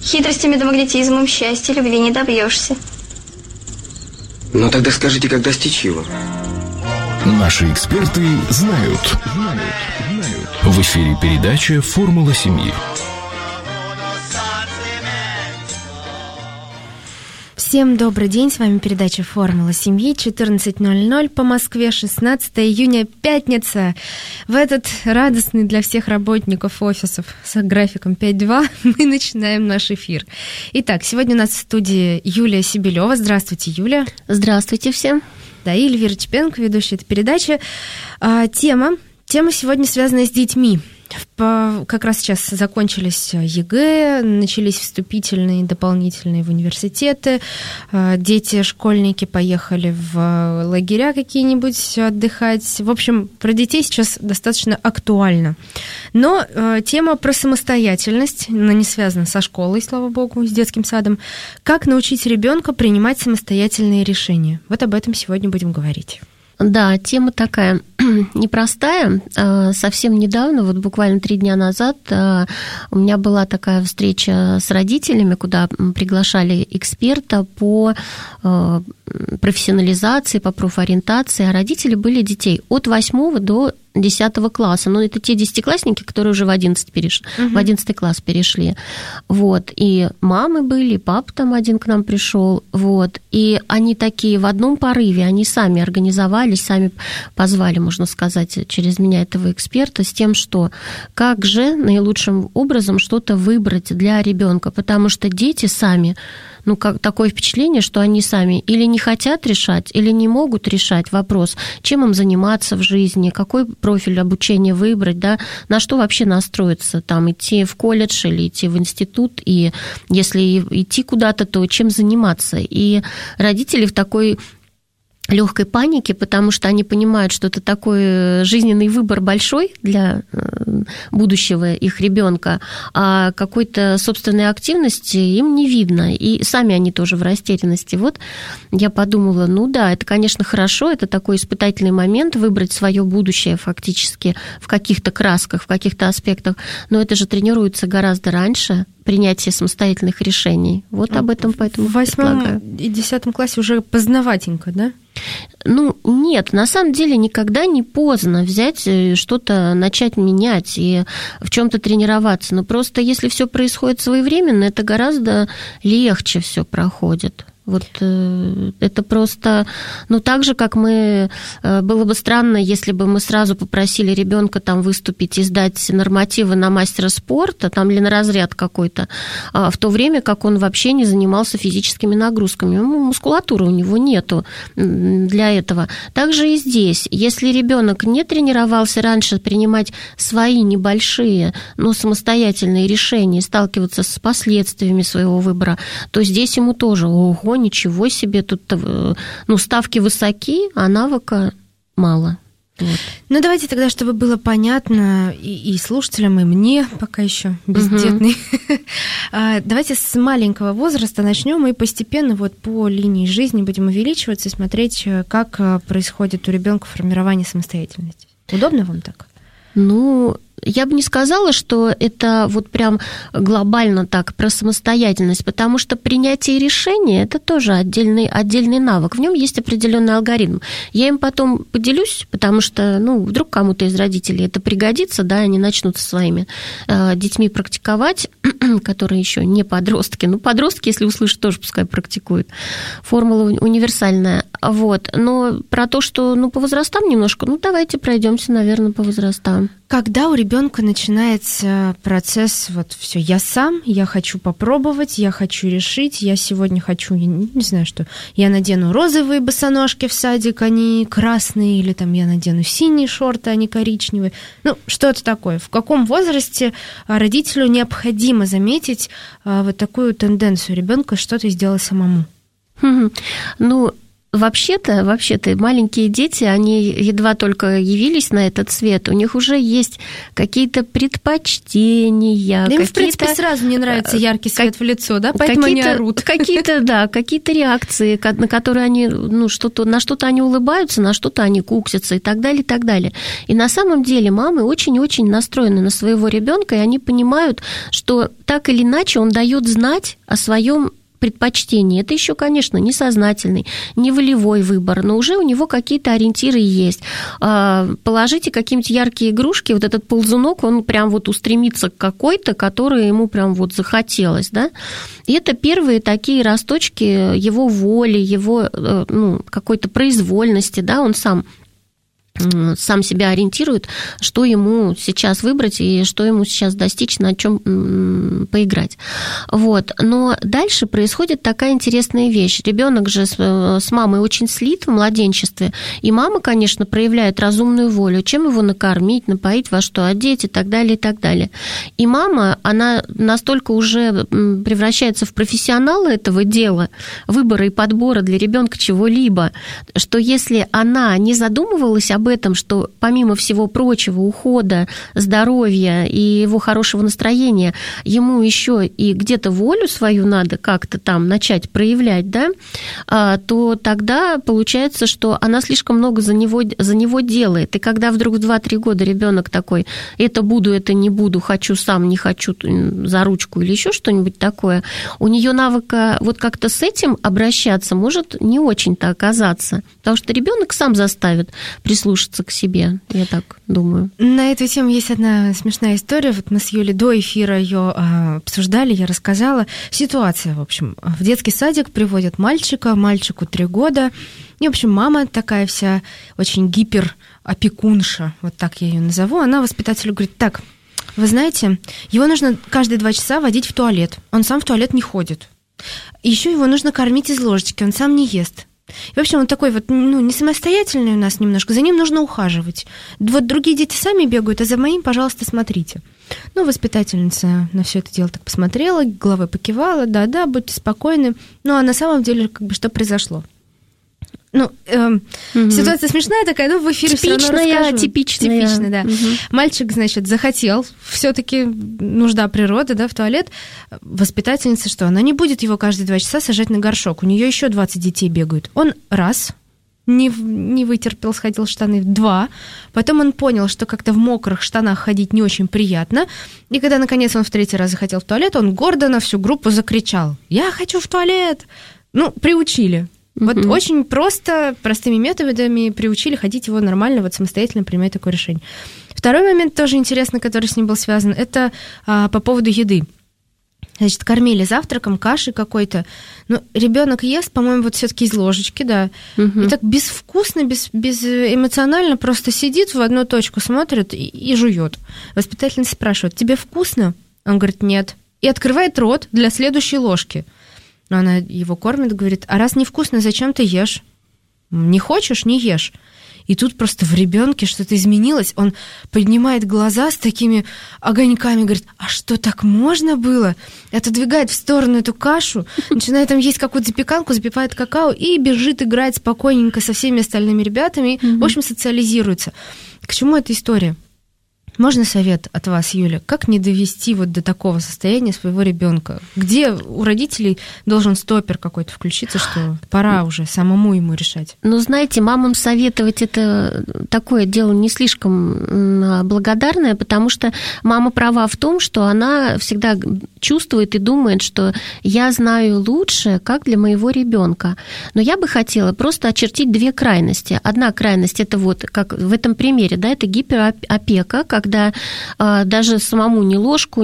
Хитростями да магнетизмом счастья, любви не добьешься. Ну тогда скажите, как достичь его? Наши эксперты знают. В эфире передача «Формула семьи». Всем добрый день, с вами передача «Формула семьи», 14:00 по Москве, 16 июня, пятница. В этот радостный для всех работников офисов с графиком 5:2 мы начинаем наш эфир. Итак, сегодня у нас в студии Юлия Сибилева. Здравствуйте, Юля. Здравствуйте всем. Да, и Эльвира Чепенко, ведущая этой передачи. Тема сегодня связана с детьми. Как раз сейчас закончились ЕГЭ, начались вступительные и дополнительные в университеты. Дети, школьники поехали в лагеря какие-нибудь отдыхать. В общем, про детей сейчас достаточно актуально. Но тема про самостоятельность, она не связана со школой, слава богу, с детским садом. Как научить ребенка принимать самостоятельные решения? Вот об этом сегодня будем говорить. Да, тема такая непростая. Совсем недавно, вот буквально 3 дня назад, у меня была такая встреча с родителями, куда приглашали эксперта по профессионализации, по профориентации, а родители были детей от 8 до 10 класса. Но это те 10-классники, которые уже в 11 класс перешли. Вот. И мамы были, и папа там один к нам пришел. Вот. И они такие в одном порыве, они сами организовались, сами позвали, можно сказать, через меня этого эксперта с тем, что как же наилучшим образом что-то выбрать для ребенка, потому что дети сами, как такое впечатление, что они сами или не хотят решать, или не могут решать вопрос, чем им заниматься в жизни, какой профиль обучения выбрать, да, на что вообще настроиться, там, идти в колледж или идти в институт, и если идти куда-то, то чем заниматься. И родители в такой легкой панике, потому что они понимают, что это такой жизненный выбор большой для будущего их ребенка, а какой-то собственной активности им не видно, и сами они тоже в растерянности. Вот я подумала, это, конечно, хорошо, это такой испытательный момент, выбрать свое будущее фактически в каких-то красках, в каких-то аспектах, но это же тренируется гораздо раньше, принятие самостоятельных решений. Вот об этом поэтому в 8 и 10 классе уже поздноватенько, да? Нет, на самом деле никогда не поздно взять что-то, начать менять и в чем-то тренироваться. Но просто если все происходит своевременно, это гораздо легче все проходит. Вот это просто, так же, как было бы странно, если бы мы сразу попросили ребенка там выступить и сдать нормативы на мастера спорта, там, или на разряд какой-то, в то время как он вообще не занимался физическими нагрузками. Мускулатуры у него нету для этого. Также и здесь. Если ребенок не тренировался раньше принимать свои небольшие, но самостоятельные решения, сталкиваться с последствиями своего выбора, то здесь ему тоже, ничего себе, тут ставки высоки, а навыка мало. Вот. Давайте тогда, чтобы было понятно и слушателям, и мне, пока еще бездетный, давайте с маленького возраста начнем и постепенно по линии жизни будем увеличиваться и смотреть, как происходит у ребенка формирование самостоятельности. Удобно вам так? Я бы не сказала, что это прям глобально так про самостоятельность, потому что принятие решения – это тоже отдельный навык. В нем есть определенный алгоритм. Я им потом поделюсь, потому что, вдруг кому-то из родителей это пригодится, да, они начнут со своими детьми практиковать, которые еще не подростки. Подростки, если услышат, тоже пускай практикуют. Формула универсальная. Вот. Но про то, что, по возрастам немножко, давайте пройдемся, наверное, по возрастам. Когда у ребенка начинается процесс, все, я сам, я хочу попробовать, я хочу решить, я сегодня хочу, я не знаю что, я надену розовые босоножки в садик, а не красные, или там я надену синие шорты, а не коричневые. Что-то такое. В каком возрасте родителю необходимо заметить такую тенденцию ребенка что-то сделать самому? вообще-то, маленькие дети, они едва только явились на этот свет, у них уже есть какие-то предпочтения. Да им, в принципе, сразу не нравится яркий свет в лицо, да, поэтому они орут. Какие-то реакции, на которые они, на что-то они улыбаются, на что-то они куксятся и так далее, и так далее. И на самом деле мамы очень-очень настроены на своего ребенка, и они понимают, что так или иначе он дает знать о своем предпочтений. Это еще, конечно, не сознательный, не волевой выбор, но уже у него какие-то ориентиры есть. Положите какие-нибудь яркие игрушки, вот этот ползунок, он прям вот устремится к какой-то, которой ему прям вот захотелось, да. И это первые такие росточки его воли, его какой-то произвольности, да, он сам себя ориентирует, что ему сейчас выбрать и что ему сейчас достичь, на чем поиграть. Вот. Но дальше происходит такая интересная вещь. Ребенок же с мамой очень слит в младенчестве, и мама, конечно, проявляет разумную волю, чем его накормить, напоить, во что одеть и так далее, и так далее. И мама, она настолько уже превращается в профессионала этого дела, выбора и подбора для ребенка чего-либо, что если она не задумывалась об этом, что помимо всего прочего, ухода, здоровья и его хорошего настроения, ему еще и где-то волю свою надо как-то там начать проявлять, да, то тогда получается, что она слишком много за него делает. И когда вдруг в 2-3 года ребенок такой: это буду, это не буду, хочу сам, не хочу, за ручку или еще что-нибудь такое, у нее навыка вот как-то с этим обращаться может не очень-то оказаться, потому что ребенок сам заставит прислушаться к себе, я так думаю. На эту тему есть одна смешная история. Вот мы с Юлей до эфира ее обсуждали, я рассказала. Ситуация, в общем, в детский садик приводят мальчику 3 года. И, в общем, мама такая вся очень гиперопекунша, вот так я ее назову. Она воспитателю говорит: так, вы знаете, его нужно каждые 2 часа водить в туалет. Он сам в туалет не ходит. Еще его нужно кормить из ложечки, он сам не ест. И, в общем, он такой вот, не самостоятельный у нас немножко, за ним нужно ухаживать. Вот другие дети сами бегают, а за моим, пожалуйста, смотрите. Воспитательница на все это дело так посмотрела, головой покивала: да, будьте спокойны. А на самом деле, что произошло? Ситуация смешная такая, но в эфире все равно расскажу. Типичная, да. Мальчик, значит, захотел, все-таки нужда природы, да, в туалет. Воспитательница что? Она не будет его каждые 2 часа сажать на горшок. У нее еще 20 детей бегают. Он раз не вытерпел, сходил в штаны, 2. Потом он понял, что как-то в мокрых штанах ходить не очень приятно. И когда, наконец, он в 3-й раз захотел в туалет, он гордо на всю группу закричал: «Я хочу в туалет!» Приучили. Вот очень простыми методами приучили ходить его нормально, вот самостоятельно принимать такое решение. Второй момент тоже интересный, который с ним был связан, это по поводу еды. Значит, кормили завтраком, кашей какой-то. Ребенок ест, по-моему, вот все-таки из ложечки, да. И так безвкусно, безэмоционально просто сидит в одну точку, смотрит и жует. Воспитательница спрашивает: тебе вкусно? Он говорит: нет. И открывает рот для следующей ложки. Но она его кормит, говорит: а раз невкусно, зачем ты ешь? Не хочешь — не ешь. И тут просто в ребенке что-то изменилось. Он поднимает глаза с такими огоньками, говорит: а что, так можно было? Отодвигает в сторону эту кашу, начинает там есть какую-то запеканку, запивает какао и бежит играть спокойненько со всеми остальными ребятами. В общем, социализируется. К чему эта история? Можно совет от вас, Юля? Как не довести вот до такого состояния своего ребенка? Где у родителей должен стопер какой-то включиться, что пора уже самому ему решать? Знаете, мамам советовать — это такое дело не слишком благодарное, потому что мама права в том, что она всегда чувствует и думает, что я знаю лучше, как для моего ребенка. Но я бы хотела просто очертить 2 крайности. Одна крайность — это вот как в этом примере, да, это гиперопека, когда даже самому ни ложку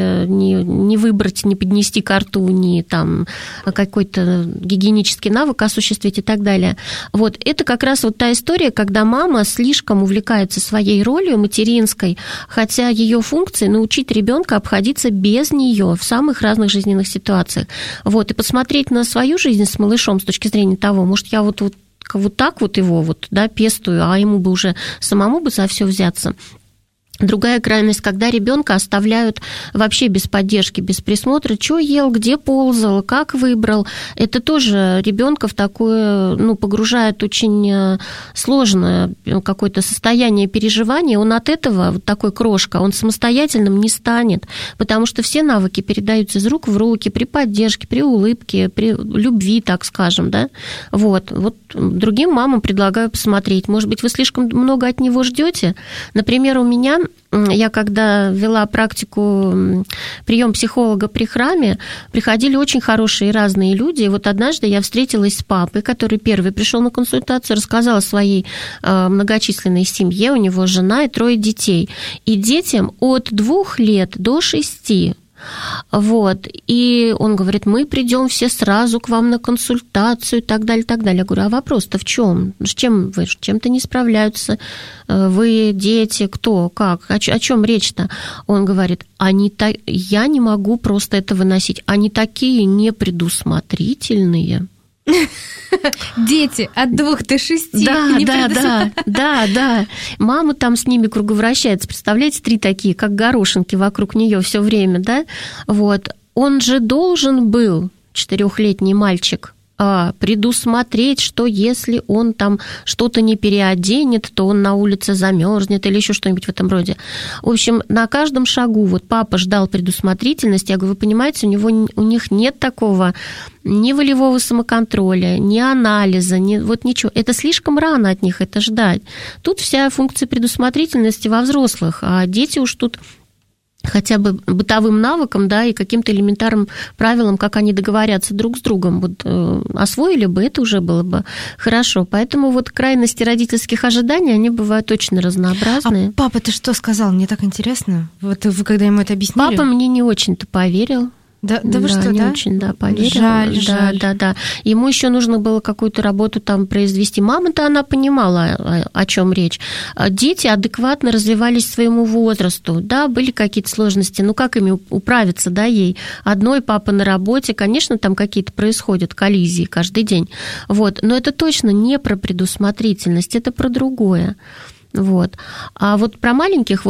не выбрать, не поднести ко рту, ни там какой-то гигиенический навык осуществить и так далее. Вот это как раз вот та история, когда мама слишком увлекается своей ролью материнской, хотя ее функция — научить ребенка обходиться без нее в самых разных жизненных ситуациях. Вот, и посмотреть на свою жизнь с малышом с точки зрения того, может, я вот так вот его вот, да, пестую, а ему бы уже самому бы за все взяться. Другая крайность, когда ребенка оставляют вообще без поддержки, без присмотра, что ел, где ползал, как выбрал. Это тоже ребенка в такое, погружает очень сложное какое-то состояние переживания. Он от этого, вот такой крошка, он самостоятельным не станет, потому что все навыки передаются из рук в руки при поддержке, при улыбке, при любви, так скажем, да. Вот другим мамам предлагаю посмотреть. Может быть, вы слишком много от него ждете. Например, у меня, я когда вела практику прием психолога при храме, приходили очень хорошие разные люди. И вот однажды я встретилась с папой, который первый пришел на консультацию, рассказала о своей многочисленной семье, у него жена и 3 детей. И детям от 2 лет до 6. Вот, и он говорит, мы придем все сразу к вам на консультацию и так далее, так далее. Я говорю, а вопрос-то в чем? Чем-то не справляются вы, дети, кто, как, о чем речь-то? Он говорит, я не могу просто это выносить, они такие непредусмотрительные. Дети от 2 до 6. Да. Мама там с ними круговращается. Представляете, 3 такие, как горошинки вокруг нее все время, да? Вот. Он же должен был, 4-летний мальчик, предусмотреть, что если он там что-то не переоденет, то он на улице замерзнет или еще что-нибудь в этом роде. В общем, на каждом шагу вот папа ждал предусмотрительности. Я говорю, вы понимаете, у них нет такого ни волевого самоконтроля, ни анализа, ничего. Это слишком рано от них это ждать. Тут вся функция предусмотрительности во взрослых, а дети уж тут хотя бы бытовым навыкам, да, и каким-то элементарным правилам, как они договорятся друг с другом, освоили бы, это уже было бы хорошо. Поэтому крайности родительских ожиданий, они бывают очень разнообразные. А папа, ты что сказал? Мне так интересно. Вот вы когда ему это объяснили? Папа мне не очень-то поверил. Да вы что, не да? очень, да, поверила. Жаль. Да. Ему еще нужно было какую-то работу там произвести. Мама-то, она понимала, о чем речь. Дети адекватно развивались своему возрасту. Да, были какие-то сложности. Как ими управиться, да, ей? Одной папа на работе, конечно, там какие-то происходят коллизии каждый день. Вот. Но это точно не про предусмотрительность, это про другое. Вот. А вот про маленьких,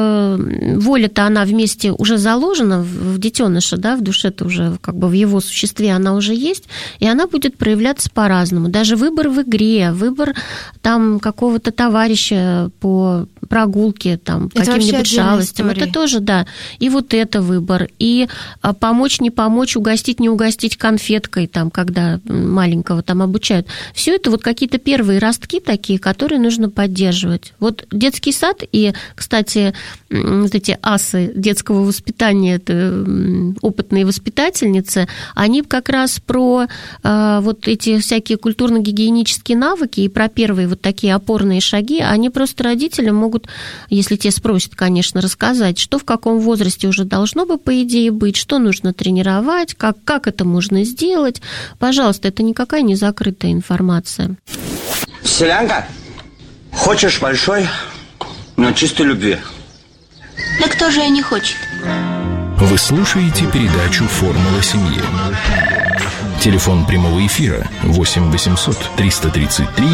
воля-то она вместе уже заложена в детеныше, да, в душе-то уже в его существе она уже есть, и она будет проявляться по-разному. Даже выбор в игре, выбор там какого-то товарища по прогулке, там, каким-нибудь шалостям, это тоже, да. И это выбор. И помочь, не помочь, угостить, не угостить конфеткой, там, когда маленького там обучают. Все это какие-то первые ростки такие, которые нужно поддерживать. Детский сад и, кстати, эти асы детского воспитания, это опытные воспитательницы, они как раз про эти всякие культурно-гигиенические навыки и про первые такие опорные шаги, они просто родителям могут, если те спросят, конечно, рассказать, что в каком возрасте уже должно бы, по идее, быть, что нужно тренировать, как это можно сделать. Пожалуйста, это никакая не закрытая информация. Селянка? Хочешь большой, но чистой любви? Да кто же и не хочет? Вы слушаете передачу «Формула семьи». Телефон прямого эфира 8 800 333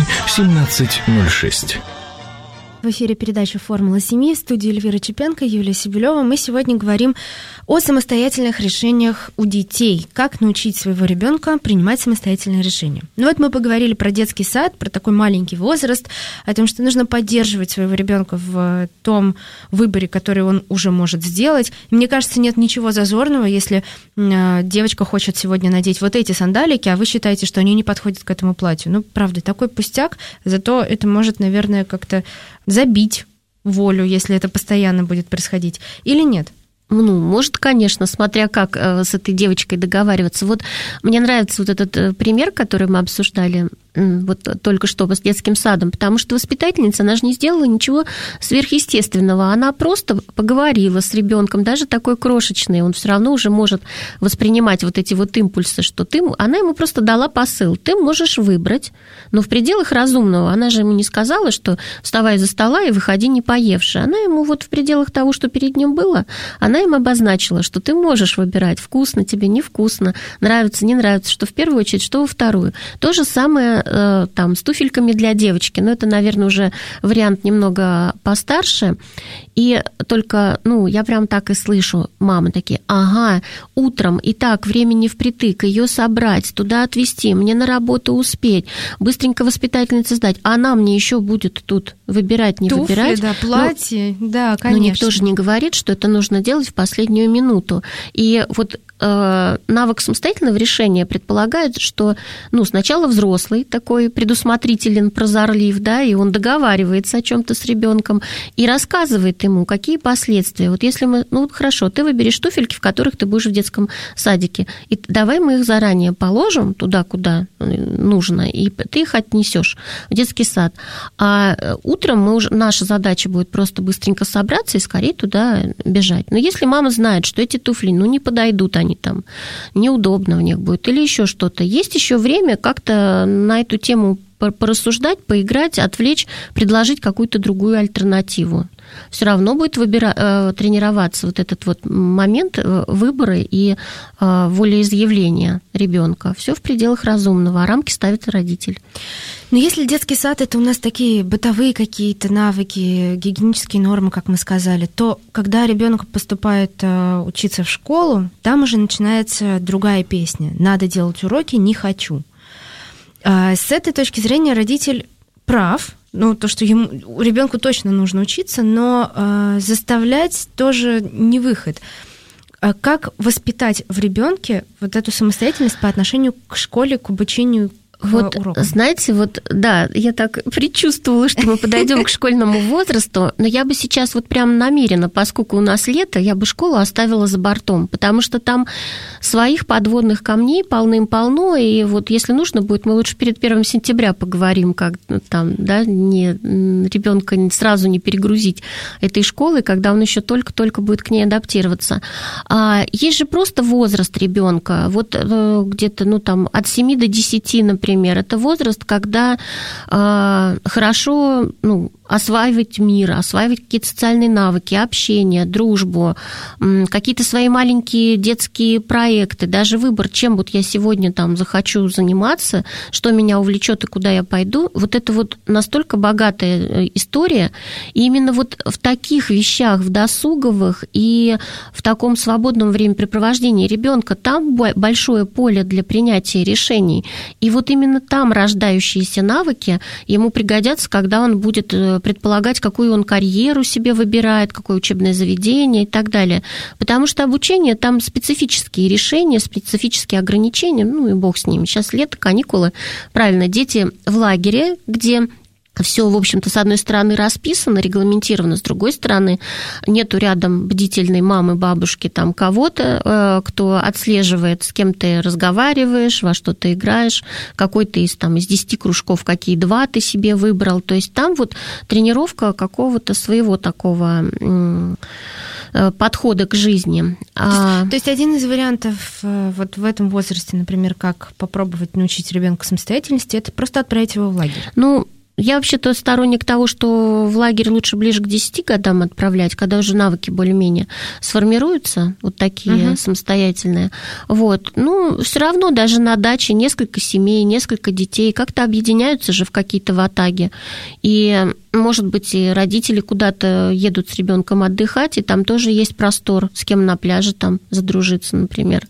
1706. В эфире передача «Формула семьи», в студии Эльвира Чепенко, Юлия Сибилева. Мы сегодня говорим о самостоятельных решениях у детей. Как научить своего ребенка принимать самостоятельные решения. Мы поговорили про детский сад, про такой маленький возраст, о том, что нужно поддерживать своего ребенка в том выборе, который он уже может сделать. Мне кажется, нет ничего зазорного, если девочка хочет сегодня надеть эти сандалики, а вы считаете, что они не подходят к этому платью. Правда, такой пустяк, зато это может, наверное, как-то забить волю, если это постоянно будет происходить, или нет? Может, конечно, смотря как с этой девочкой договариваться. Мне нравится этот пример, который мы обсуждали только что с детским садом, потому что воспитательница, она же не сделала ничего сверхъестественного, она просто поговорила с ребенком, даже такой крошечный, он все равно уже может воспринимать эти импульсы, что она ему просто дала посыл, ты можешь выбрать, но в пределах разумного. Она же ему не сказала, что вставай за стола и выходи не поевши. Она ему в пределах того, что перед ним было, она им обозначила, что ты можешь выбирать, вкусно тебе, невкусно, нравится, не нравится, что в первую очередь, что во вторую. То же самое мама там с туфельками для девочки, но это, наверное, уже вариант немного постарше. И только, я прям так и слышу, мамы такие: ага, утром и так времени впритык, ее собрать, туда отвезти, мне на работу успеть, быстренько воспитательнице сдать, а она мне еще будет тут выбирать, не туфли, выбирать. Да, платье, да, конечно. Но никто же не говорит, что это нужно делать в последнюю минуту. И вот навык самостоятельного решения предполагает, что сначала взрослый такой предусмотрителен, прозорлив, да, и он договаривается о чем-то с ребенком и рассказывает ему, какие последствия. Вот если мы, хорошо, ты выберешь туфельки, в которых ты будешь в детском садике, и давай мы их заранее положим туда, куда нужно, и ты их отнесешь в детский сад. А утром наша задача будет просто быстренько собраться и скорее туда бежать. Но если мама знает, что эти туфли, не подойдут они там, неудобно в них будет, или еще что-то, есть еще время как-то на эту тему порассуждать, поиграть, отвлечь, предложить какую-то другую альтернативу. Все равно будет тренироваться вот этот вот момент выбора и волеизъявления ребенка. Все в пределах разумного, а рамки ставит родитель. Но если детский сад – это у нас такие бытовые какие-то навыки, гигиенические нормы, как мы сказали, то когда ребенок поступает учиться в школу, там уже начинается другая песня. Надо делать уроки, не хочу. С этой точки зрения родитель прав. То, что ребенку точно нужно учиться, но заставлять тоже не выход. Как воспитать в ребенке вот эту самостоятельность по отношению к школе, к обучению? Знаете, да, я так предчувствовала, что мы подойдем к школьному возрасту, но я бы сейчас прям намеренно, поскольку у нас лето, я бы школу оставила за бортом, потому что там своих подводных камней полным-полно, и если нужно будет, мы лучше перед 1 сентября поговорим, как там, да, ребенка сразу не перегрузить этой школой, когда он еще только-только будет к ней адаптироваться. Есть же просто возраст ребенка, где-то, от 7 до 10, например, это возраст, когда хорошо осваивать мир, осваивать какие-то социальные навыки, общение, дружбу, какие-то свои маленькие детские проекты, даже выбор, чем я сегодня захочу заниматься, что меня увлечет и куда я пойду. Это настолько богатая история. И именно в таких вещах, в досуговых и в таком свободном времяпрепровождении ребенка, там большое поле для принятия решений. И именно там рождающиеся навыки ему пригодятся, когда он будет предполагать, какую он карьеру себе выбирает, какое учебное заведение и так далее. Потому что обучение, там специфические решения, специфические ограничения, и бог с ними. Сейчас лето, каникулы, правильно, дети в лагере, где все, в общем-то, с одной стороны расписано, регламентировано, с другой стороны нету рядом бдительной мамы, бабушки, там кого-то, кто отслеживает, с кем ты разговариваешь, во что ты играешь, какой ты из 10 кружков, какие 2 ты себе выбрал. То есть там тренировка какого-то своего такого подхода к жизни. То есть один из вариантов в этом возрасте, например, как попробовать научить ребенка самостоятельности, это просто отправить его в лагерь. Я вообще-то сторонник того, что в лагерь лучше ближе к 10 годам отправлять, когда уже навыки более-менее сформируются, такие самостоятельные. Все равно даже на даче несколько семей, несколько детей как-то объединяются же в какие-то ватаги. И, может быть, и родители куда-то едут с ребенком отдыхать, и там тоже есть простор, с кем на пляже там задружиться, например.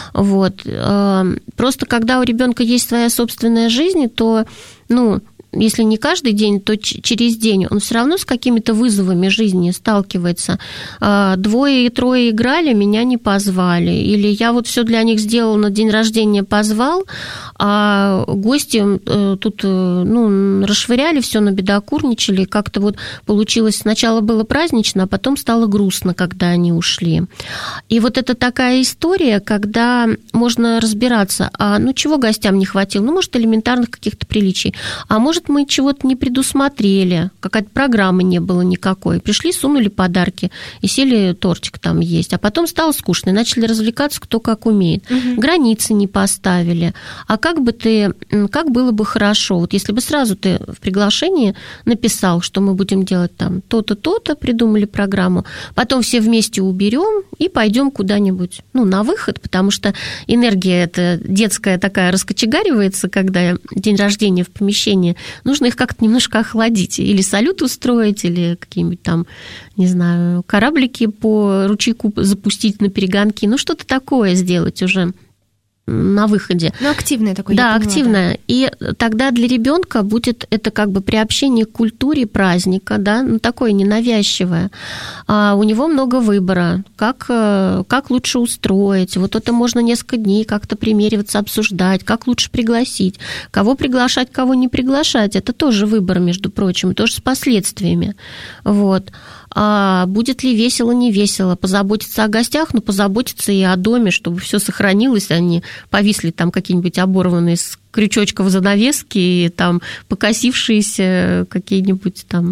Просто когда у ребенка есть своя собственная жизнь, то, если не каждый день, то через день он все равно с какими-то вызовами жизни сталкивается. 2 и 3 играли, меня не позвали. Или я все для них сделал, на день рождения позвал, а гости тут расшвыряли все, набедокурничали. Как-то получилось, сначала было празднично, а потом стало грустно, когда они ушли. И это такая история, когда можно разбираться, чего гостям не хватило? Может, элементарных каких-то приличий, а может может, мы чего-то не предусмотрели, какая-то программы не было никакой. Пришли, сунули подарки и сели тортик там есть. А потом стало скучно, и начали развлекаться кто как умеет. Границы не поставили. А как было бы хорошо, вот если бы сразу ты в приглашении написал, что мы будем делать там то-то, то-то, придумали программу, потом все вместе уберем и пойдем куда-нибудь, на выход, потому что энергия эта детская такая раскочегаривается, когда день рождения в помещении, нужно их как-то немножко охладить, или салют устроить, или какие-нибудь там, не знаю, кораблики по ручейку запустить на перегонки, что-то такое сделать уже на выходе. Активное такое. Да, активное. Да. И тогда для ребенка будет это как бы приобщение к культуре праздника, да, такое ненавязчивое. А у него много выбора, как лучше устроить. Вот это можно несколько дней как-то примериваться, обсуждать, как лучше пригласить, кого приглашать, кого не приглашать. Это тоже выбор, между прочим, тоже с последствиями. Вот. А будет ли весело, не весело, позаботиться о гостях, но позаботиться и о доме, чтобы все сохранилось, а не повисли там какие-нибудь оборванные с крючочков занавески и там покосившиеся какие-нибудь там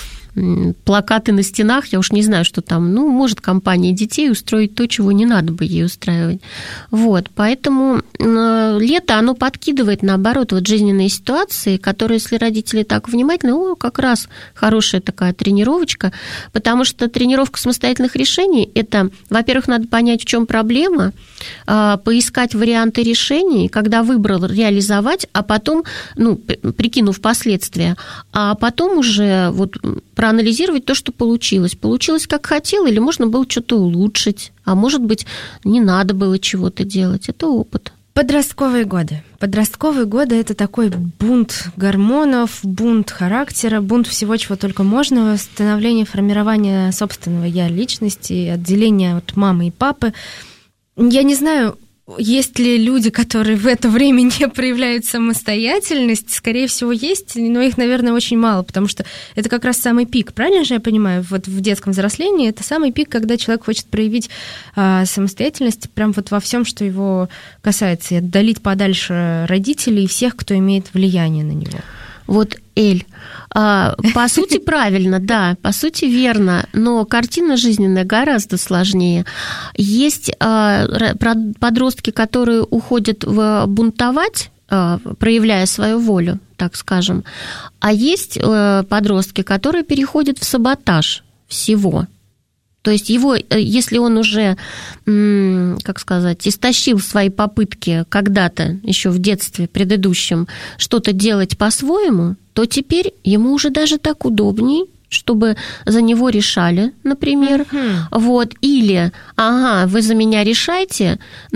плакаты на стенах, я уж не знаю, что там, может компания детей устроить то, чего не надо бы ей устраивать. Вот, поэтому лето, оно подкидывает, наоборот, вот жизненные ситуации, которые, если родители так внимательны, как раз хорошая такая тренировочка, потому что тренировка самостоятельных решений, это, во-первых, надо понять, в чем проблема, поискать варианты решений, когда выбрал, реализовать, а потом, прикинув последствия, а потом уже вот проанализировать то, что получилось. Получилось, как хотел, или можно было что-то улучшить, а может быть, не надо было чего-то делать. Это опыт. Подростковые годы. Подростковые годы – это такой бунт гормонов, бунт характера, бунт всего, чего только можно, становление, формирование собственного «я» личности, отделение от мамы и папы. Я не знаю, есть ли люди, которые в это время не проявляют самостоятельность? Скорее всего, есть, но их, наверное, очень мало, потому что это как раз самый пик, правильно же я понимаю? Вот в детском взрослении это самый пик, когда человек хочет проявить самостоятельность прям вот во всем, что его касается, и отдалить подальше родителей и всех, кто имеет влияние на него. Вот, Эль, по сути, правильно, да, по сути, верно, но картина жизненная гораздо сложнее. Есть подростки, которые уходят бунтовать, проявляя свою волю, так скажем, а есть подростки, которые переходят в саботаж всего. То есть его, если он уже, истощил свои попытки когда-то, еще в детстве предыдущем, что-то делать по-своему, то теперь ему уже даже так удобней, чтобы за него решали, например. Вот. Или, вы за меня решайте,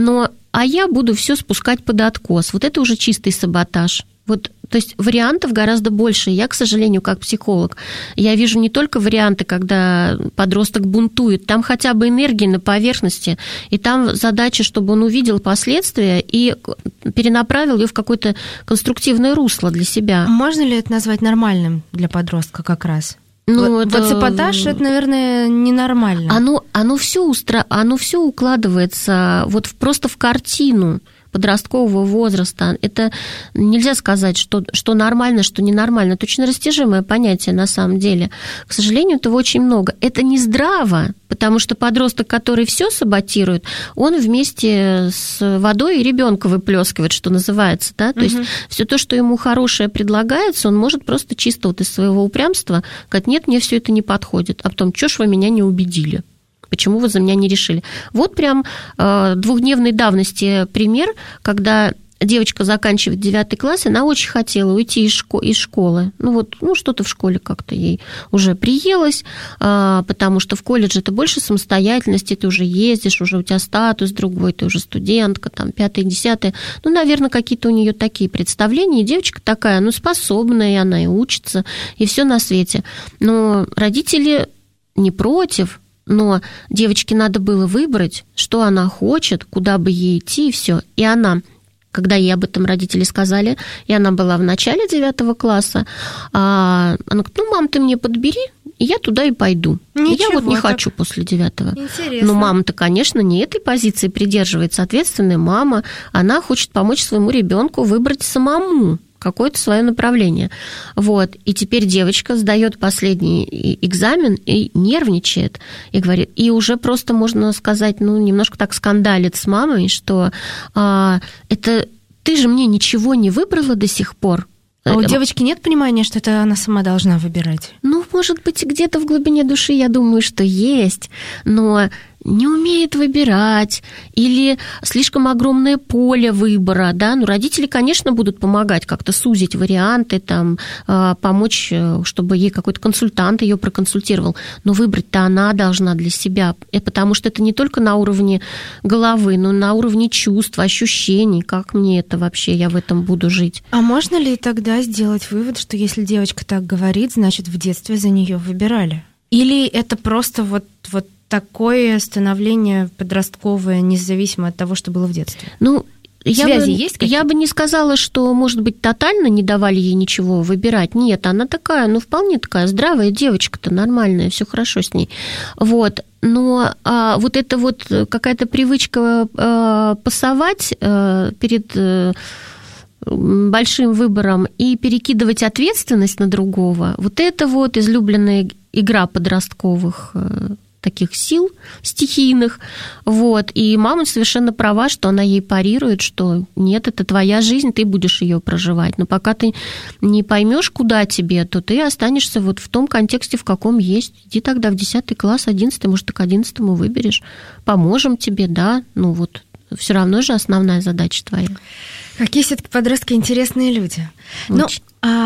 а я буду все спускать под откос. Вот это уже чистый саботаж. Вот, то есть вариантов гораздо больше. Я, к сожалению, как психолог, я вижу не только варианты, когда подросток бунтует, там хотя бы энергия на поверхности, и там задача, чтобы он увидел последствия и перенаправил ее в какое-то конструктивное русло для себя. Можно ли это назвать нормальным для подростка как раз? Вот саботаж, это, наверное, ненормально. Оно все укладывается вот просто в картину подросткового возраста. Это нельзя сказать, что нормально, что ненормально. Это очень растяжимое понятие на самом деле. К сожалению, этого очень много. Это не здраво, потому что подросток, который все саботирует, он вместе с водой и ребенка выплескивает, что называется. Да? То есть все то, что ему хорошее предлагается, он может просто чисто вот из своего упрямства сказать: нет, мне все это не подходит. А потом: чё ж вы меня не убедили? Почему вы за меня не решили? Вот прям двухдневной давности пример, когда девочка заканчивает 9 класс, она очень хотела уйти из школы. Что-то в школе как-то ей уже приелось, потому что в колледже ты больше самостоятельности, ты уже ездишь, уже у тебя статус другой, ты уже студентка, там, 5-10. Наверное, какие-то у нее такие представления. И девочка такая, способная, и она и учится, и все на свете. Но родители не против. Но девочке надо было выбрать, что она хочет, куда бы ей идти, и все. И она, когда ей об этом родители сказали, и она была в начале 9 класса, она говорит: мам, ты мне подбери, и я туда и пойду. Ничего, я не хочу после 9-го. Интересно. Но мама-то, конечно, не этой позиции придерживается. Ответственная мама, она хочет помочь своему ребенку выбрать самому, какое-то свое направление. Вот. И теперь девочка сдает последний экзамен и нервничает, и говорит, и уже просто, можно сказать, немножко так скандалит с мамой, что это ты же мне ничего не выбрала до сих пор. А у девочки нет понимания, что это она сама должна выбирать? Может быть, где-то в глубине души, я думаю, что есть, но не умеет выбирать, или слишком огромное поле выбора, да, родители, конечно, будут помогать как-то сузить варианты, там, помочь, чтобы ей какой-то консультант ее проконсультировал, но выбрать-то она должна для себя, потому что это не только на уровне головы, но на уровне чувств, ощущений, как мне это вообще, я в этом буду жить. А можно ли тогда сделать вывод, что если девочка так говорит, значит, в детстве за нее выбирали? Или это просто вот такое становление подростковое, независимо от того, что было в детстве? Связи есть какие-то? Я бы не сказала, что, может быть, тотально не давали ей ничего выбирать. Нет, она такая, вполне такая здравая девочка-то, нормальная, все хорошо с ней. Вот. Но вот эта вот какая-то привычка пасовать перед большим выбором и перекидывать ответственность на другого, вот это вот излюбленная игра подростковых таких сил стихийных, вот, и мама совершенно права, что она ей парирует, что нет, это твоя жизнь, ты будешь ее проживать, но пока ты не поймешь, куда тебе, то ты останешься вот в том контексте, в каком есть, иди тогда в 10 класс, 11, может, ты к 11 выберешь, поможем тебе, да, все равно же основная задача твоя. Какие все-таки подростки интересные люди. Очень.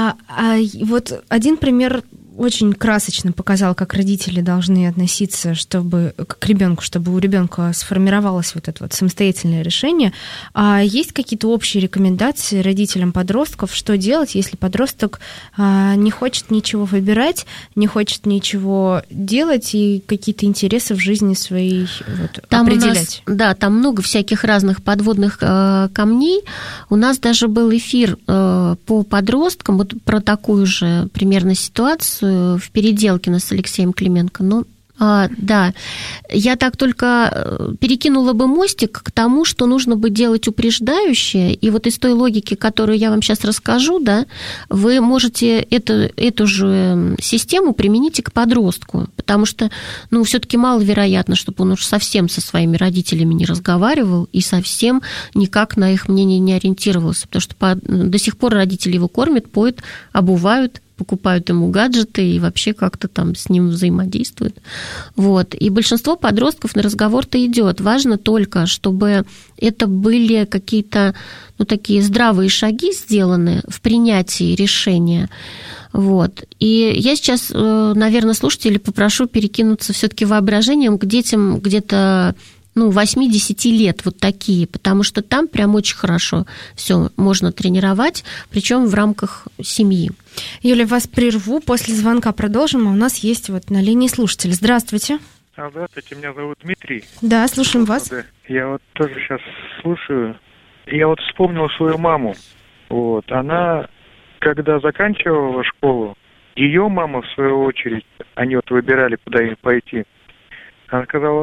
Вот один пример очень красочно показал, как родители должны относиться к ребенку, чтобы у ребенка сформировалось вот это вот самостоятельное решение. А есть какие-то общие рекомендации родителям подростков, что делать, если подросток не хочет ничего выбирать, не хочет ничего делать и какие-то интересы в жизни своей определять? Там много всяких разных подводных камней. У нас даже был эфир по подросткам, вот про такую же примерно ситуацию в Переделкино с Алексеем Клименко. Да, я так только перекинула бы мостик к тому, что нужно бы делать упреждающее, и вот из той логики, которую я вам сейчас расскажу, да, вы можете эту же систему применить и к подростку, потому что, все-таки маловероятно, чтобы он уж совсем со своими родителями не разговаривал и совсем никак на их мнение не ориентировался, потому что до сих пор родители его кормят, поют, обувают, покупают ему гаджеты и вообще как-то там с ним взаимодействуют. Вот. И большинство подростков на разговор-то идет. Важно только, чтобы это были какие-то такие здравые шаги сделаны в принятии решения. Вот. И я сейчас, наверное, слушателей попрошу перекинуться все-таки воображением к детям где-то 8-10 лет, вот такие, потому что там прям очень хорошо все можно тренировать, причем в рамках семьи. Юля, вас прерву, после звонка продолжим, а у нас есть на линии слушатель. Здравствуйте. Здравствуйте, меня зовут Дмитрий. Да, слушаем вас. Я тоже сейчас слушаю. Я вспомнил свою маму. Она, когда заканчивала школу, ее мама, в свою очередь, они выбирали, куда им пойти. Она сказала,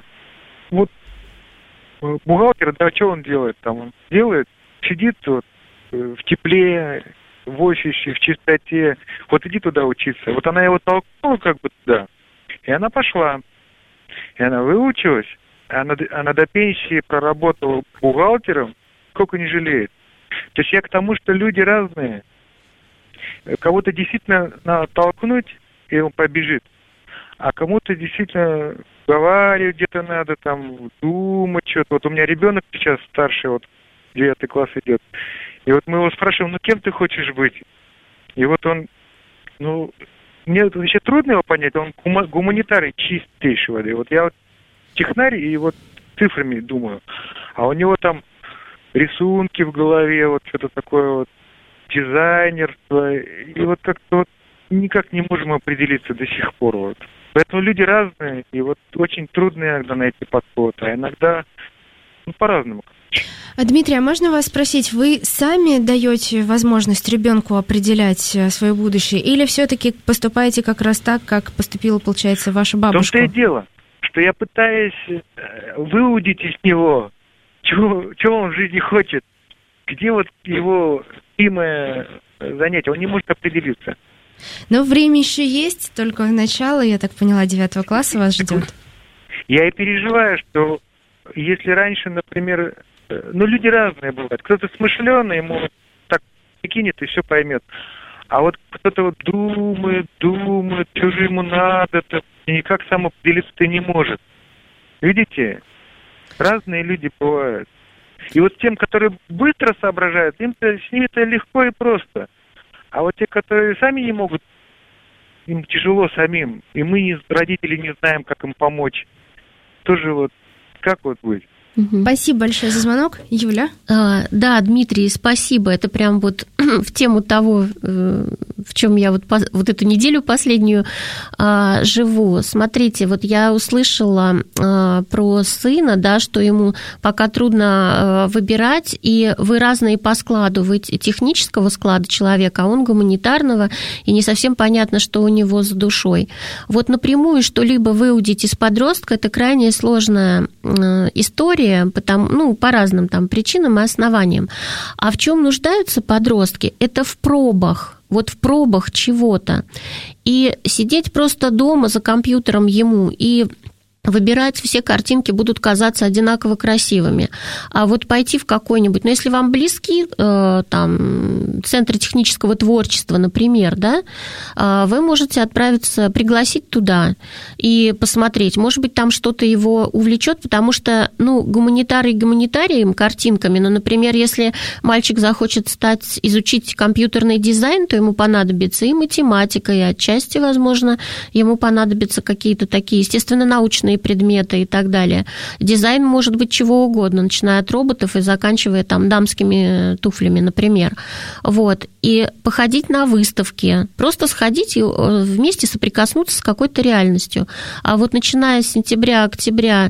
бухгалтер, да, что он делает там? Он делает, сидит в тепле, в офисе, в чистоте. Иди туда учиться. Она его толкнула туда, и она пошла. И она выучилась. Она до пенсии проработала бухгалтером, сколько не жалеет. То есть я к тому, что люди разные. Кого-то действительно надо толкнуть, и он побежит. А кому-то действительно говорить где-то надо, думать что-то. У меня ребенок сейчас старший, 9 класс идет. И мы его спрашиваем, кем ты хочешь быть? И он, мне вообще трудно его понять, он гуманитарий чистейшей воды. Я технарь и цифрами думаю. А у него там рисунки в голове, что-то такое, дизайнерство. И как-то никак не можем определиться до сих пор. Поэтому люди разные, и очень трудно иногда найти подход, а иногда по-разному. Дмитрий, а можно вас спросить, вы сами даете возможность ребенку определять свое будущее, или все-таки поступаете как раз так, как поступила, получается, ваша бабушка? В том-то и дело, что я пытаюсь выудить из него, чего он в жизни хочет, где его любимое занятие, он не может определиться. Но время еще есть, только начало, я так поняла, 9 класса вас ждет. Я и переживаю, что если раньше, например, люди разные бывают, кто-то смышленый, ему так кинет и все поймет. А вот кто-то вот думает, что же ему надо-то, и никак сам определиться-то не может. Видите, разные люди бывают. И вот тем, которые быстро соображают, им-то с ними-то легко и просто. А вот те, которые сами не могут, им тяжело самим, и мы, родители, не знаем, как им помочь. Тоже вот, как вот быть? Спасибо большое за звонок. Юля? Да, Дмитрий, спасибо. Это прям вот в тему того, в чем я вот эту неделю последнюю живу. Смотрите, вот я услышала про сына, да, что ему пока трудно выбирать, и вы разные по складу. Вы технического склада человека, а он гуманитарного, и не совсем понятно, что у него за душой. Вот напрямую что-либо выудить из подростка – это крайне сложная история, по разным там причинам и основаниям. А в чем нуждаются подростки? Это в пробах. Вот в пробах чего-то. И сидеть просто дома за компьютером ему и выбирать все картинки будут казаться одинаково красивыми. А вот пойти в какой-нибудь, если вам близки там центры технического творчества, например, да, вы можете отправиться, пригласить туда и посмотреть. Может быть, там что-то его увлечет, потому что, гуманитарий гуманитарием, картинками, например, если мальчик захочет изучить компьютерный дизайн, то ему понадобится и математика, и отчасти, возможно, ему понадобятся какие-то такие, естественно, научные предметы и так далее. Дизайн может быть чего угодно, начиная от роботов и заканчивая там дамскими туфлями, например. Вот. И походить на выставки, просто сходить и вместе соприкоснуться с какой-то реальностью. А вот начиная с сентября-октября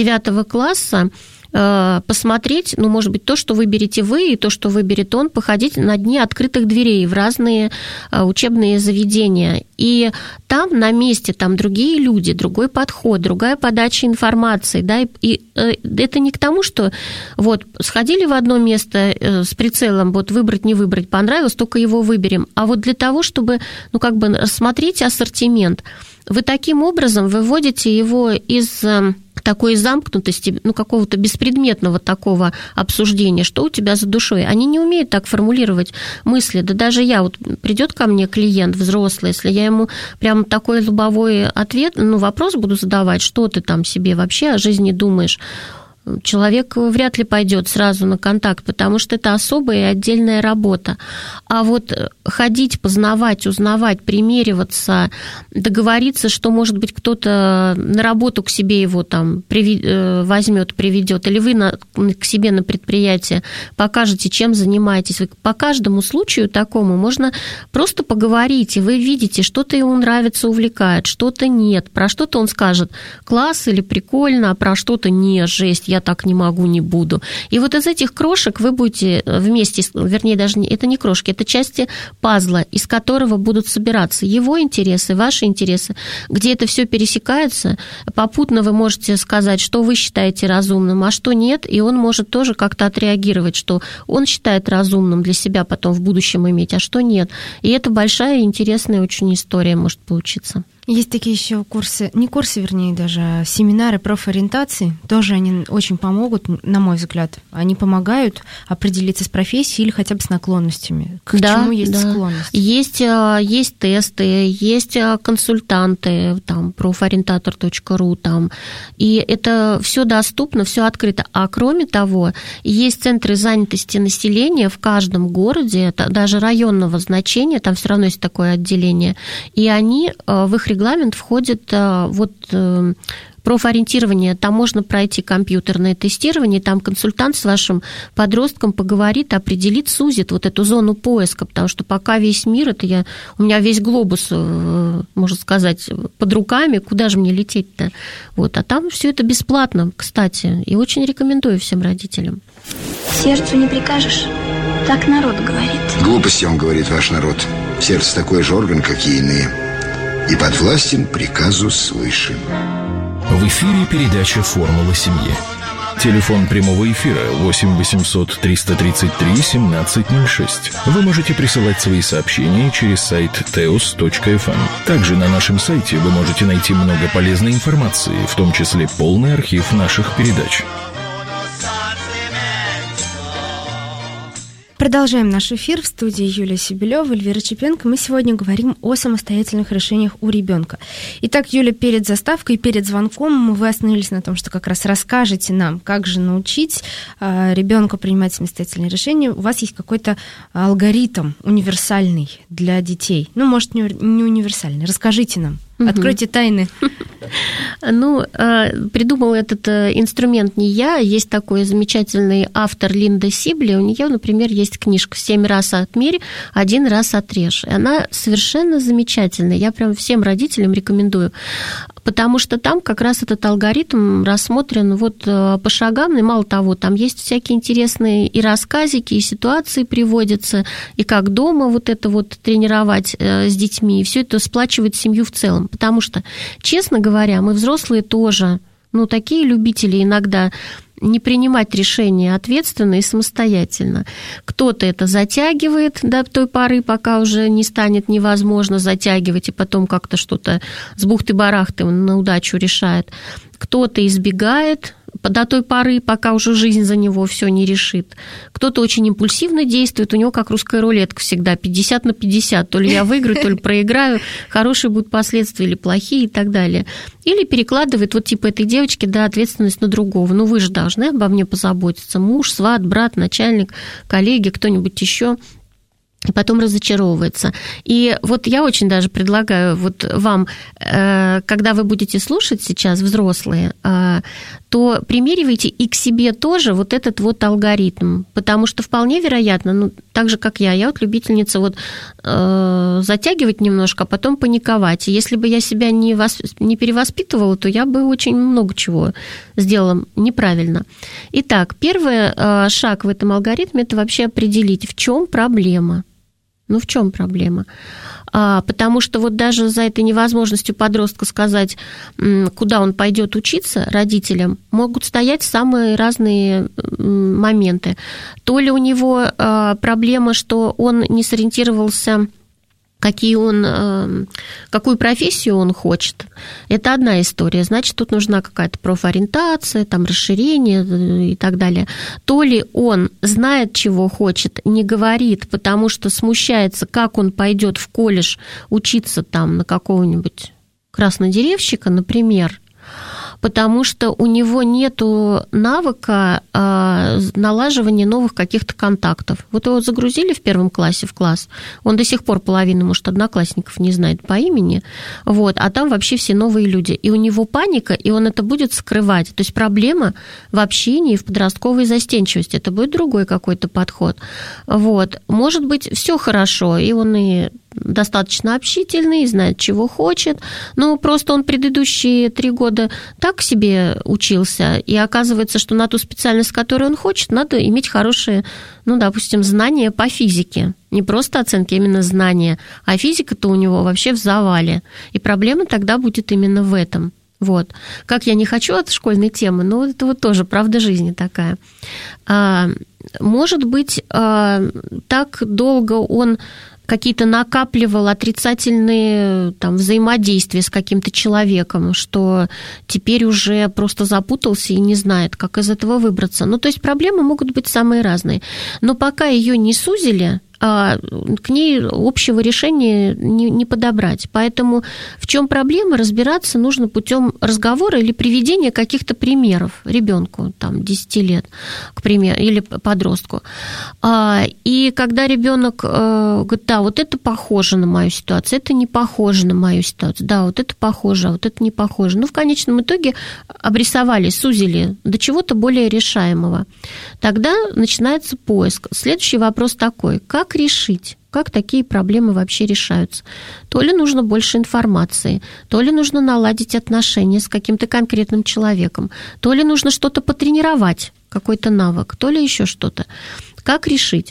9 класса посмотреть, может быть, то, что выберете вы, и то, что выберет он, походить на дни открытых дверей в разные учебные заведения. И там на месте там другие люди, другой подход, другая подача информации. Да, и это не к тому, что вот сходили в одно место с прицелом, вот выбрать, не выбрать, понравилось, только его выберем. А вот для того, чтобы, рассмотреть ассортимент, вы таким образом выводите его из такой замкнутости, какого-то беспредметного такого обсуждения, что у тебя за душой. Они не умеют так формулировать мысли. Да даже я, вот придет ко мне клиент взрослый, если я ему прям такой лобовой ответ, вопрос буду задавать, что ты там себе вообще о жизни думаешь, человек вряд ли пойдет сразу на контакт, потому что это особая и отдельная работа. А вот ходить, познавать, узнавать, примериваться, договориться, что, может быть, кто-то на работу к себе его там возьмет, приведет, или вы к себе на предприятие покажете, чем занимаетесь. По каждому случаю такому можно просто поговорить, и вы видите, что-то ему нравится, увлекает, что-то нет. Про что-то он скажет класс или прикольно, а про что-то не, жесть, я так не могу, не буду. И вот из этих крошек вы будете вместе, вернее, даже это не крошки, это части пазла, из которого будут собираться его интересы, ваши интересы, где это все пересекается. Попутно вы можете сказать, что вы считаете разумным, а что нет, и он может тоже как-то отреагировать, что он считает разумным для себя потом в будущем иметь, а что нет. И это большая и интересная очень история может получиться. Есть такие еще курсы, не курсы, вернее, даже семинары профориентации. Тоже они очень помогут, на мой взгляд. Они помогают определиться с профессией или хотя бы с наклонностями. К чему есть склонность? Есть тесты, есть консультанты, там, профориентатор.ру, там. И это все доступно, все открыто. А кроме того, есть центры занятости населения в каждом городе, даже районного значения, там все равно есть такое отделение. И они в их регламент входит профориентирование, там можно пройти компьютерное тестирование, там консультант с вашим подростком поговорит, определит, сузит вот эту зону поиска, потому что пока весь мир, у меня весь глобус, можно сказать, под руками, куда же мне лететь-то? А там все это бесплатно, кстати, и очень рекомендую всем родителям. Сердцу не прикажешь, так народ говорит. Глупости он говорит, ваш народ. Сердце такой же орган, как и иные, и подвластен приказу свыше. В эфире передача «Формула семьи». Телефон прямого эфира 8 800 333 1706. Вы можете присылать свои сообщения через сайт teos.fm. Также на нашем сайте вы можете найти много полезной информации, в том числе полный архив наших передач. Продолжаем наш эфир. В студии Юлия Сибилева, Эльвира Чепенко. Мы сегодня говорим о самостоятельных решениях у ребенка. Итак, Юля, перед заставкой, перед звонком вы остановились на том, что как раз расскажете нам, как же научить ребенка принимать самостоятельные решения. У вас есть какой-то алгоритм универсальный для детей. Ну, может, не универсальный. Расскажите нам. Откройте тайны. Ну, придумал этот инструмент не я. Есть такой замечательный автор Линда Сибли. У нее, например, есть книжка «7 раз отмерь, 1 раз отрежь». И она совершенно замечательная. Я прям всем родителям рекомендую. Потому что там как раз этот алгоритм рассмотрен вот по шагам, и мало того, там есть всякие интересные и рассказики, и ситуации приводятся, и как дома вот это вот тренировать с детьми, и все это сплачивает семью в целом. Потому что, честно говоря, мы взрослые тоже, такие любители иногда не принимать решения ответственно и самостоятельно. Кто-то это затягивает до той поры, пока уже не станет невозможно затягивать, и потом как-то что-то с бухты-барахты на удачу решает. Кто-то избегает до той поры, пока уже жизнь за него все не решит. Кто-то очень импульсивно действует, у него как русская рулетка всегда, 50/50. То ли я выиграю, то ли проиграю, хорошие будут последствия или плохие и так далее. Или перекладывает вот типа этой девочки, ответственность на другого. Вы же должны обо мне позаботиться. Муж, сват, брат, начальник, коллеги, кто-нибудь еще. И потом разочаровывается. И вот я очень даже предлагаю вот вам, когда вы будете слушать сейчас, взрослые, то примеривайте и к себе тоже вот этот вот алгоритм. Потому что вполне вероятно, так же, как я вот любительница затягивать немножко, а потом паниковать. И если бы я себя не перевоспитывала, то я бы очень много чего сделала неправильно. Итак, первый шаг в этом алгоритме – это вообще определить, в чем проблема. В чем проблема? Потому что вот даже за этой невозможностью подростка сказать, куда он пойдет учиться, родителям, могут стоять самые разные моменты. То ли у него проблема, что он не сориентировался, какую профессию он хочет. Это одна история. Значит, тут нужна какая-то профориентация, расширение и так далее. То ли он знает, чего хочет, не говорит, потому что смущается, как он пойдет в колледж учиться на какого-нибудь краснодеревщика, например, потому что у него нет навыка налаживания новых каких-то контактов. Вот его загрузили в 1 классе в класс, он до сих пор половину, может, одноклассников не знает по имени, а там вообще все новые люди. И у него паника, и он это будет скрывать. То есть проблема в общении, в подростковой застенчивости. Это будет другой какой-то подход. Может быть, все хорошо, и он и достаточно общительный, знает, чего хочет, но просто он предыдущие 3 года так себе учился, и оказывается, что на ту специальность, которую он хочет, надо иметь хорошие, допустим, знания по физике. Не просто оценки, а именно знания. А физика-то у него вообще в завале. И проблема тогда будет именно в этом. Как я не хочу от школьной темы, но это тоже правда жизни такая. Может быть, так долго он какие-то накапливал отрицательные взаимодействия с каким-то человеком, что теперь уже просто запутался и не знает, как из этого выбраться. То есть проблемы могут быть самые разные. Но пока ее не сузили, к ней общего решения не подобрать. Поэтому в чем проблема, разбираться нужно путем разговора или приведения каких-то примеров ребенку, 10 лет, к примеру, или подростку. И когда ребенок говорит, вот это похоже на мою ситуацию, это не похоже на мою ситуацию, вот это похоже, а вот это не похоже. В конечном итоге обрисовали, сузили до чего-то более решаемого. Тогда начинается поиск. Следующий вопрос такой: как решить? Как такие проблемы вообще решаются? То ли нужно больше информации, то ли нужно наладить отношения с каким-то конкретным человеком, то ли нужно что-то потренировать, какой-то навык, то ли еще что-то. Как решить?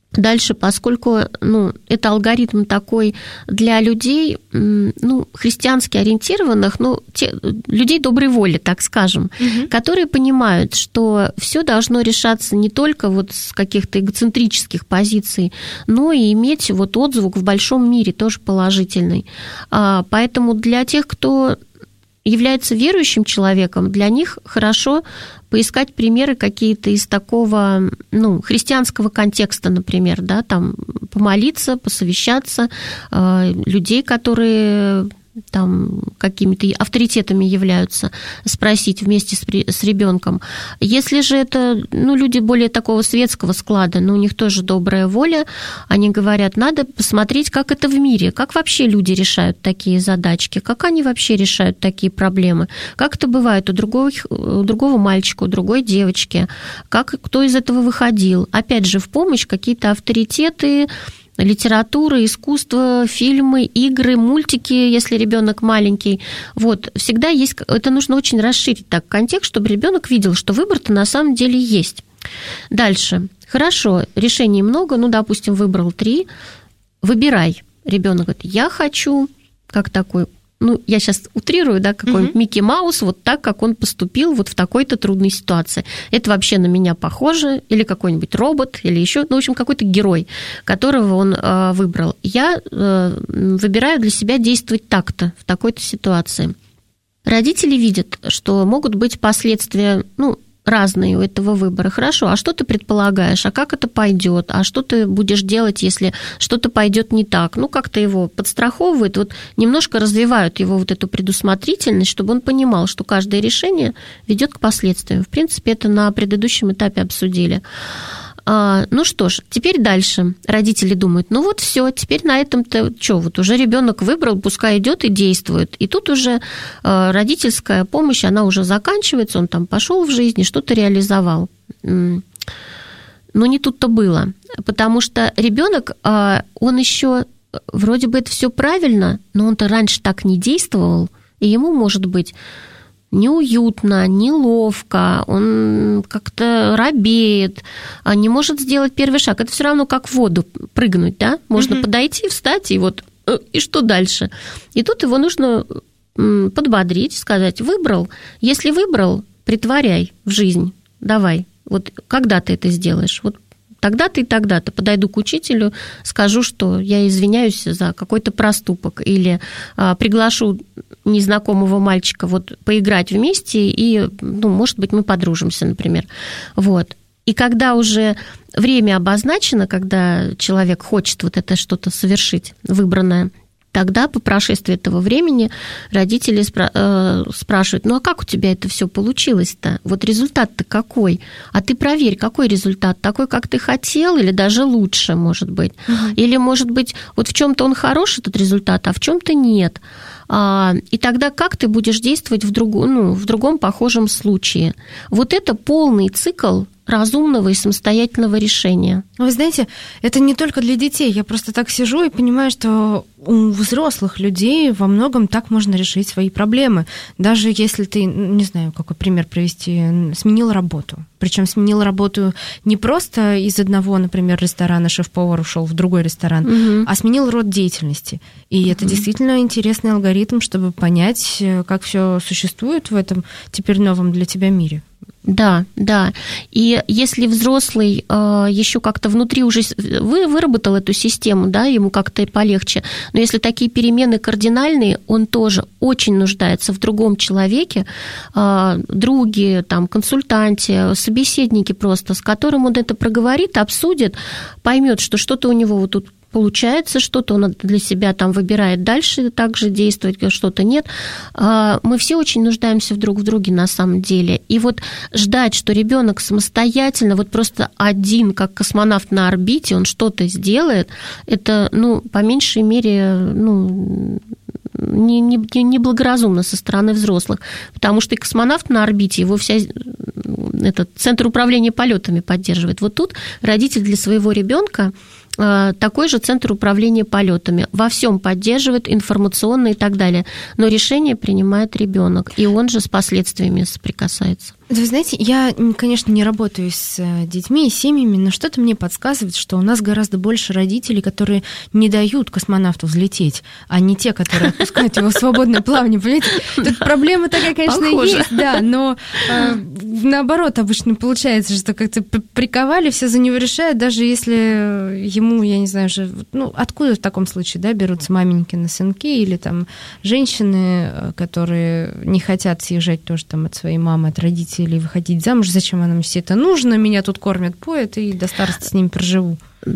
Дальше, поскольку это алгоритм такой для людей, христиански ориентированных, людей доброй воли, так скажем, которые понимают, что все должно решаться не только вот с каких-то эгоцентрических позиций, но и иметь вот отзвук в большом мире, тоже положительный. Поэтому для тех, кто является верующим человеком, для них хорошо поискать примеры какие-то из такого, христианского контекста, например, да, там помолиться, посовещаться, людей, которые там какими-то авторитетами являются, спросить вместе с ребенком. Если же это люди более такого светского склада, но у них тоже добрая воля, они говорят, надо посмотреть, как это в мире, как вообще люди решают такие задачки, как они вообще решают такие проблемы, как это бывает у другого мальчика, у другой девочки, кто из этого выходил. Опять же, в помощь какие-то авторитеты, литература, искусство, фильмы, игры, мультики, если ребенок маленький. Вот, всегда есть, это нужно очень расширить так контекст, чтобы ребенок видел, что выбор-то на самом деле есть. Дальше. Хорошо, решений много, допустим, выбрал 3, выбирай. Ребенок говорит, я хочу, как такой, я сейчас утрирую, да, какой-нибудь Микки Маус, вот так, как он поступил вот в такой-то трудной ситуации. Это вообще на меня похоже, или какой-нибудь робот, или еще, в общем, какой-то герой, которого он выбрал. Я выбираю для себя действовать так-то в такой-то ситуации. Родители видят, что могут быть последствия, разные у этого выбора. Хорошо, а что ты предполагаешь? А как это пойдет? А что ты будешь делать, если что-то пойдет не так? Как-то его подстраховывают, вот немножко развивают его вот эту предусмотрительность, чтобы он понимал, что каждое решение ведет к последствиям. В принципе, это на предыдущем этапе обсудили. Что ж, теперь дальше. Родители думают, все, теперь на этом-то уже ребенок выбрал, пускай идет и действует. И тут уже родительская помощь, она уже заканчивается, он там пошел в жизни, что-то реализовал. Но не тут-то было, потому что ребенок, он еще вроде бы это все правильно, но он-то раньше так не действовал, и ему, может быть, неуютно, неловко, он как-то робеет, не может сделать первый шаг. Это все равно как в воду прыгнуть, да? Можно подойти, встать, и что дальше? И тут его нужно подбодрить, сказать, выбрал. Если выбрал, притворяй в жизнь, давай. Вот когда ты это сделаешь? Вот тогда-то и тогда-то подойду к учителю, скажу, что я извиняюсь за какой-то проступок, или приглашу незнакомого мальчика поиграть вместе, и, может быть, мы подружимся, например. Вот. И когда уже время обозначено, когда человек хочет это что-то совершить, выбранное, тогда по прошествии этого времени родители спрашивают, а как у тебя это все получилось-то? Вот результат-то какой? А ты проверь, какой результат? Такой, как ты хотел, или даже лучше, может быть? Или, может быть, в чем-то он хорош, этот результат, а в чем-то нет. И тогда как ты будешь действовать в другом похожем случае? Вот это полный цикл разумного и самостоятельного решения. Вы знаете, это не только для детей. Я просто так сижу и понимаю, что у взрослых людей во многом так можно решить свои проблемы. Даже если ты, не знаю, какой пример привести, сменил работу. Причем сменил работу не просто из одного, например, ресторана шеф-повар ушел в другой ресторан, а сменил род деятельности. И это действительно интересный алгоритм, чтобы понять, как все существует в этом теперь новом для тебя мире. Да. И если взрослый еще как-то внутри уже выработал эту систему, да, ему как-то и полегче. Но если такие перемены кардинальные, он тоже очень нуждается в другом человеке, друге, консультанте, собеседнике просто, с которым он это проговорит, обсудит, поймет, что что-то у него тут получается, что-то он для себя выбирает дальше также действовать, что-то нет. Мы все очень нуждаемся друг в друге на самом деле. И ждать, что ребенок самостоятельно, просто один, как космонавт на орбите, он что-то сделает, это, по меньшей мере, неблагоразумно со стороны взрослых. Потому что и космонавт на орбите, его этот Центр управления полетами поддерживает. Тут родитель для своего ребенка такой же центр управления полетами. Во всем поддерживает, информационно и так далее. Но решение принимает ребенок, и он же с последствиями соприкасается. Вы знаете, я, конечно, не работаю с детьми и семьями, но что-то мне подсказывает, что у нас гораздо больше родителей, которые не дают космонавту взлететь, а не те, которые отпускают его в свободное плавание. Понимаете, тут проблема такая, конечно, есть, да, но наоборот обычно получается, что как-то приковали, все за него решают, даже если ему, я не знаю, же, откуда в таком случае, да, берутся маменькины сынки или там женщины, которые не хотят съезжать тоже там от своей мамы, от родителей, или выходить замуж, зачем нам все это нужно, меня тут кормят, поят, и до старости с ними проживу.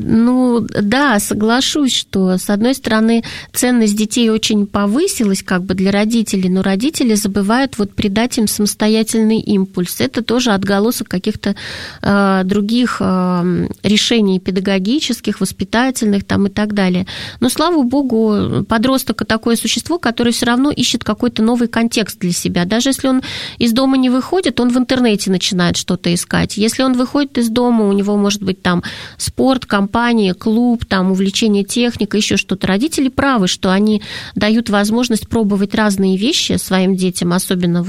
Да, соглашусь, что, с одной стороны, ценность детей очень повысилась как бы для родителей, но родители забывают придать им самостоятельный импульс. Это тоже отголосок каких-то других решений педагогических, воспитательных там и так далее. Но, слава богу, подросток – такое существо, которое все равно ищет какой-то новый контекст для себя. Даже если он из дома не выходит, он в интернете начинает что-то искать. Если он выходит из дома, у него может быть там спорт, компания, клуб, там, увлечение техникой, еще что-то. Родители правы, что они дают возможность пробовать разные вещи своим детям, особенно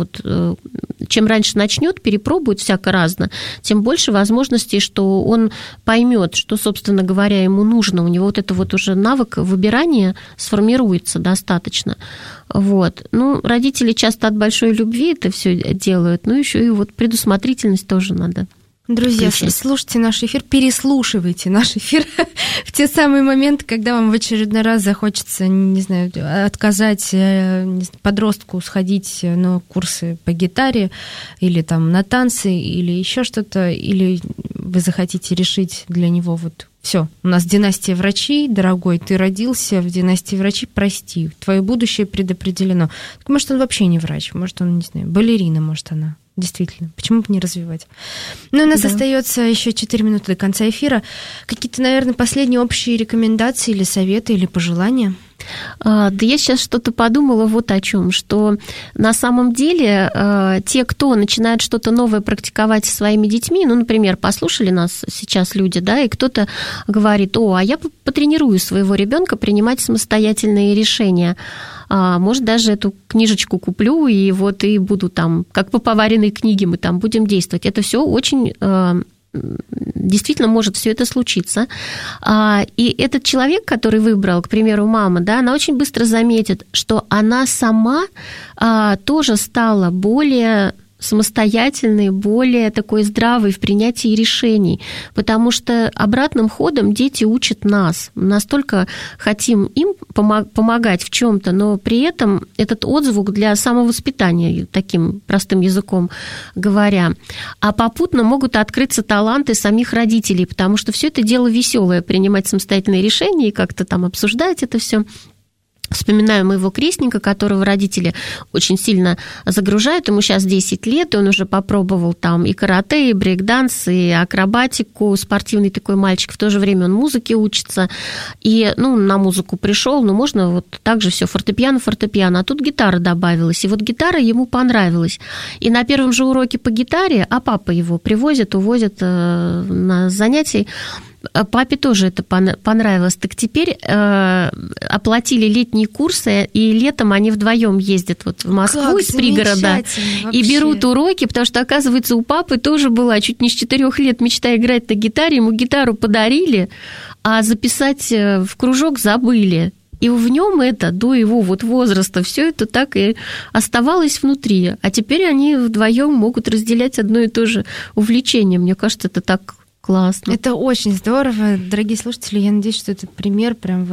чем раньше начнет, перепробует всяко разно, тем больше возможностей, что он поймет, что, собственно говоря, ему нужно. У него это уже навык выбирания сформируется достаточно. Родители часто от большой любви это все делают, но еще и предусмотрительность тоже надо. Друзья, слушайте наш эфир, переслушивайте наш эфир в те самые моменты, когда вам в очередной раз захочется, не знаю, отказать подростку сходить на курсы по гитаре или там на танцы или еще что-то, или вы захотите решить для него все, у нас династия врачей, дорогой, ты родился в династии врачей, прости, твое будущее предопределено. Так, может, он вообще не врач, может, он, не знаю, балерина, может, она. Действительно, почему бы не развивать? У нас остается еще 4 минуты до конца эфира. Какие-то, наверное, последние общие рекомендации или советы, или пожелания? Да я сейчас что-то подумала о чем, что на самом деле те, кто начинает что-то новое практиковать со своими детьми, например, послушали нас сейчас люди, да, и кто-то говорит: а я потренирую своего ребенка принимать самостоятельные решения. Может, даже эту книжечку куплю, и и буду там, как по поваренной книге, мы там будем действовать. Это все очень действительно может все это случиться. И этот человек, который выбрал, к примеру, мама, да, она очень быстро заметит, что она сама тоже стала более самостоятельный, более такой здравый в принятии решений, потому что обратным ходом дети учат нас. Настолько хотим им помогать в чем-то, но при этом этот отзвук для самовоспитания, таким простым языком говоря, а попутно могут открыться таланты самих родителей, потому что все это дело веселое, принимать самостоятельные решения и как-то там обсуждать это все. Вспоминаю моего крестника, которого родители очень сильно загружают. Ему сейчас 10 лет, и он уже попробовал там и карате, и брейк-данс, и акробатику. Спортивный такой мальчик. В то же время он музыке учится. И, на музыку пришел, можно так же все фортепиано. А тут гитара добавилась. И гитара ему понравилась. И на первом же уроке по гитаре, а папа его привозит, увозит на занятия, папе тоже это понравилось. Так теперь оплатили летние курсы, и летом они вдвоем ездят в Москву из пригорода и берут уроки, потому что, оказывается, у папы тоже была чуть не с 4 лет мечта играть на гитаре. Ему гитару подарили, а записать в кружок забыли. И в нем это, до его возраста, все это так и оставалось внутри. А теперь они вдвоем могут разделять одно и то же увлечение. Мне кажется, это так классно. Это очень здорово. Дорогие слушатели, я надеюсь, что этот пример прям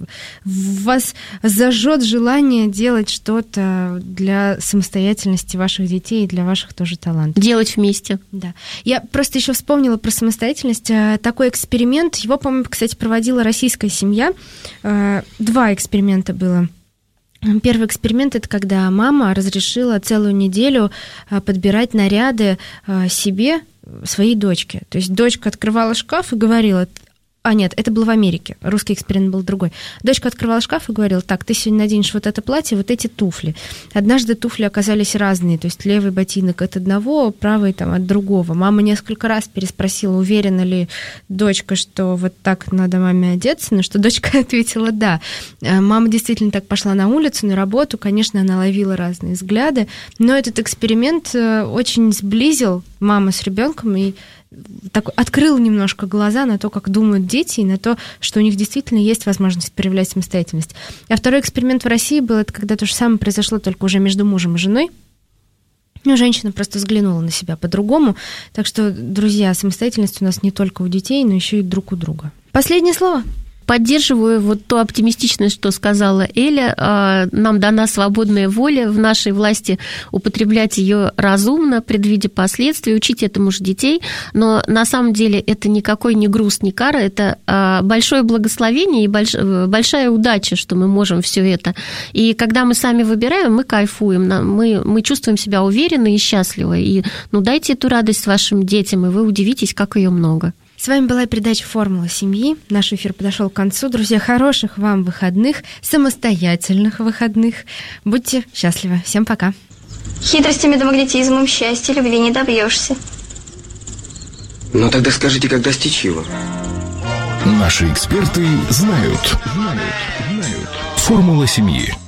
в вас зажжет желание делать что-то для самостоятельности ваших детей и для ваших тоже талантов. Делать вместе. Да. Я просто еще вспомнила про самостоятельность. Такой эксперимент, его, по-моему, кстати, проводила российская семья. 2 эксперимента было. Первый эксперимент – это когда мама разрешила целую неделю подбирать наряды себе, своей дочке. То есть дочка открывала шкаф и говорила: Нет, это было в Америке. Русский эксперимент был другой. Дочка открывала шкаф и говорила: так, ты сегодня наденешь вот это платье, вот эти туфли. Однажды туфли оказались разные, то есть левый ботинок от одного, правый там от другого. Мама несколько раз переспросила, уверена ли дочка, что вот так надо маме одеться, на что дочка ответила да. Мама действительно так пошла на улицу, на работу, конечно, она ловила разные взгляды, но этот эксперимент очень сблизил маму с ребенком и так открыл немножко глаза на то, как думают дети, и на то, что у них действительно есть возможность проявлять самостоятельность. А второй эксперимент в России был, это когда то же самое произошло, только уже между мужем и женой. Женщина просто взглянула на себя по-другому. Так что, друзья, самостоятельность у нас не только у детей, но еще и друг у друга. Последнее слово. Поддерживаю вот ту оптимистичность, что сказала Эля. Нам дана свободная воля, в нашей власти употреблять ее разумно, предвидя последствия, учить этому же детей. Но на самом деле это никакой не груз, не кара, это большое благословение и большая удача, что мы можем все это. И когда мы сами выбираем, мы кайфуем, мы чувствуем себя уверенно и счастливо. И дайте эту радость вашим детям, и вы удивитесь, как ее много. С вами была передача «Формула семьи». Наш эфир подошел к концу. Друзья, хороших вам выходных, самостоятельных выходных. Будьте счастливы. Всем пока. Хитростями да магнетизмом счастья, любви не добьешься. Ну тогда скажите, как достичь его? Наши эксперты знают. Формула семьи.